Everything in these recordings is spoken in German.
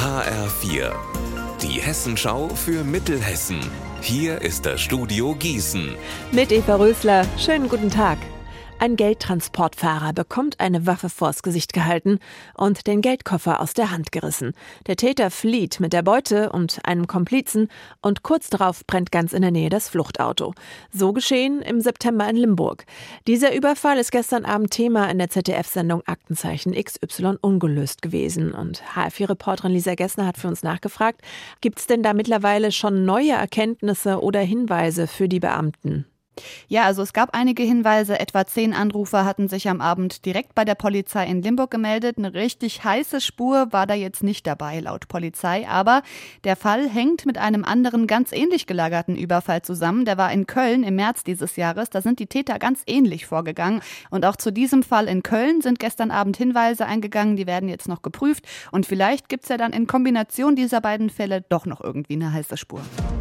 HR4, die Hessenschau für Mittelhessen. Hier ist das Studio Gießen. Mit Eva Rösler, schönen guten Tag. Ein Geldtransportfahrer bekommt eine Waffe vors Gesicht gehalten und den Geldkoffer aus der Hand gerissen. Der Täter flieht mit der Beute und einem Komplizen und kurz darauf brennt ganz in der Nähe das Fluchtauto. So geschehen im September in Limburg. Dieser Überfall ist gestern Abend Thema in der ZDF-Sendung Aktenzeichen XY ungelöst gewesen. Und HR4-Reporterin Lisa Gessner hat für uns nachgefragt, gibt es denn da mittlerweile schon neue Erkenntnisse oder Hinweise für die Beamten? Ja, also es gab einige Hinweise. Etwa 10 Anrufer hatten sich am Abend direkt bei der Polizei in Limburg gemeldet. Eine richtig heiße Spur war da jetzt nicht dabei, laut Polizei. Aber der Fall hängt mit einem anderen ganz ähnlich gelagerten Überfall zusammen. Der war in Köln im März dieses Jahres. Da sind die Täter ganz ähnlich vorgegangen. Und auch zu diesem Fall in Köln sind gestern Abend Hinweise eingegangen. Die werden jetzt noch geprüft. Und vielleicht gibt's ja dann in Kombination dieser beiden Fälle doch noch irgendwie eine heiße Spur.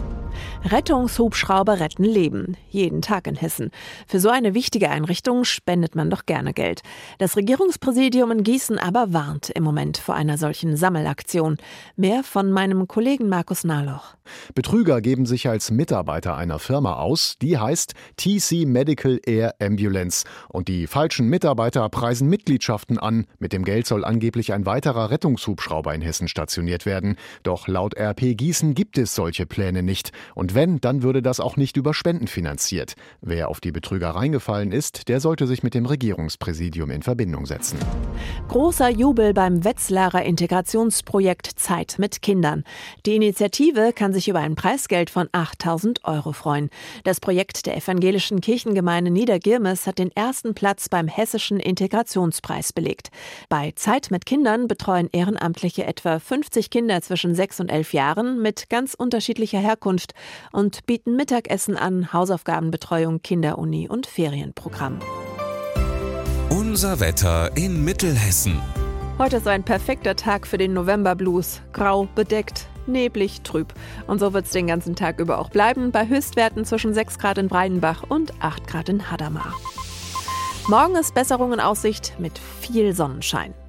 Rettungshubschrauber retten Leben. Jeden Tag in Hessen. Für so eine wichtige Einrichtung spendet man doch gerne Geld. Das Regierungspräsidium in Gießen aber warnt im Moment vor einer solchen Sammelaktion. Mehr von meinem Kollegen Markus Nahloch. Betrüger geben sich als Mitarbeiter einer Firma aus, die heißt TC Medical Air Ambulance. Und die falschen Mitarbeiter preisen Mitgliedschaften an. Mit dem Geld soll angeblich ein weiterer Rettungshubschrauber in Hessen stationiert werden. Doch laut RP Gießen gibt es solche Pläne nicht. Und wenn, dann würde das auch nicht über Spenden finanziert. Wer auf die Betrüger reingefallen ist, der sollte sich mit dem Regierungspräsidium in Verbindung setzen. Großer Jubel beim Wetzlarer Integrationsprojekt Zeit mit Kindern. Die Initiative kann sich über ein Preisgeld von 8.000 € freuen. Das Projekt der evangelischen Kirchengemeinde Niedergirmes hat den ersten Platz beim Hessischen Integrationspreis belegt. Bei Zeit mit Kindern betreuen Ehrenamtliche etwa 50 Kinder zwischen 6 und 11 Jahren mit ganz unterschiedlicher Herkunft und bieten Mittagessen an, Hausaufgabenbetreuung, Kinderuni und Ferienprogramm. Unser Wetter in Mittelhessen. Heute ist ein perfekter Tag für den Novemberblues. Grau, bedeckt, neblig, trüb. Und so wird es den ganzen Tag über auch bleiben, bei Höchstwerten zwischen 6 Grad in Breidenbach und 8 Grad in Hadamar. Morgen ist Besserung in Aussicht mit viel Sonnenschein.